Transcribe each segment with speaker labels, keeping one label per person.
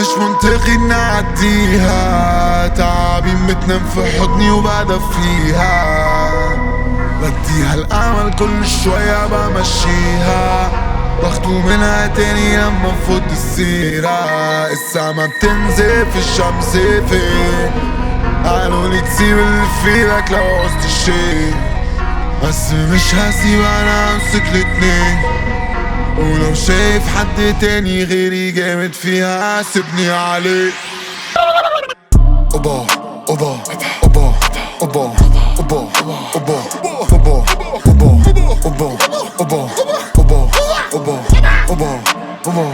Speaker 1: مش منطقي نعديها، تعابين بتنام في حضني وبدفيها، بديها الامل كل شوية بمشيها، باخده منها تاني لما نفض السيرة. السما بتنزف الشمس فين، قالولي تسيب اللي في ايدك لو عوزت الشي، بس مش هسيب انا امسك الاتنين، ولو شايف حد تاني غيري جامد فيها سيبني عليه. اوبا اوبا اوبا اوبا اوبا اوبا اوبا اوبا اوبا اوبا اوبا اوبا اوبا اوبا.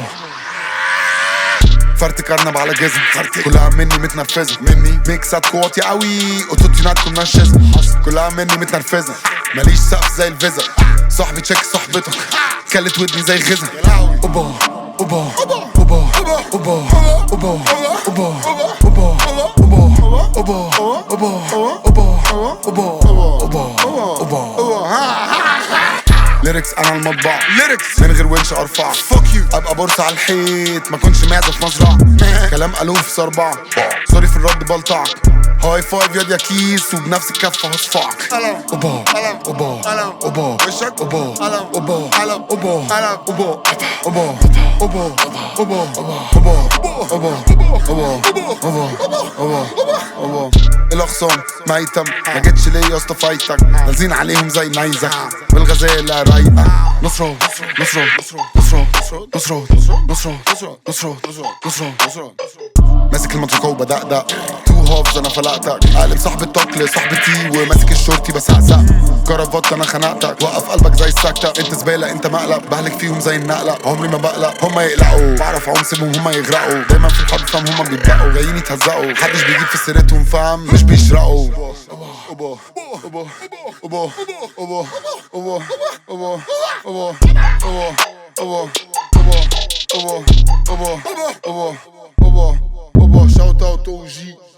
Speaker 1: فرت ارنب على جزم، كلها مني متنرفزة، مني ميكسات قوتي قوي اوتوتيونات منشزة، كلها مني متنرفزة، ماليش سقف زي الفيزا، صاحبي تشيك صحبتك كلت ودني زي غزة. اوبا اوبا اوبا اوبا اوبا اوبا اوبا اوبا اوبا اوبا اوبا اوبا اوبا. ليركس انا المطبعة، ليركس من غير ونش ارفع، فوك يو ابقى بورصة على الحيط ما كنش معدة في مزرعة، كلام الوف في 4 سوري في الرد بلطعك، هاي فايف ياد يا كيس وبنفس الكفة هصفعك. اوبا اوبا اوبا وشك اوبا اوبا اوبا اوبا اوبا اوبا اوبا اوبا اوبا اوبا اوبا اوبا. الاخصام ميتم ما جتش ليا يا اسطى فايتك، نازلين عليهم زي نيزك والغزالة رايقة. نصرة نصرة نصرة نصرة نصرة نصرة نصرة ماسك المطرقة وبدقدق تو هافز انا فلقتك، قالب صاحب الطاق لصاحبتي وماسك الشورتي بسقسق، كرافات انا خنقتك وقف قلبك زي السكتة، انت زبالة انت مقلب بهلك فيهم زي النقلة، عمري ما بقلق هما يقلقوا، بعرف اعوم سيبهم هما يغرقوا، دايما في الحرب فاهم هما بيبدأوا جايين يتهزقوا، محدش بيجيب في سيرتهم فاهم مش بيشرقوا. اوبا اوبا اوبا اوبا اوبا اوبا اوبا اوبا اوبا اوبا اوبا اوبا اوبا اوبا اوبا. شوت اوت او جي.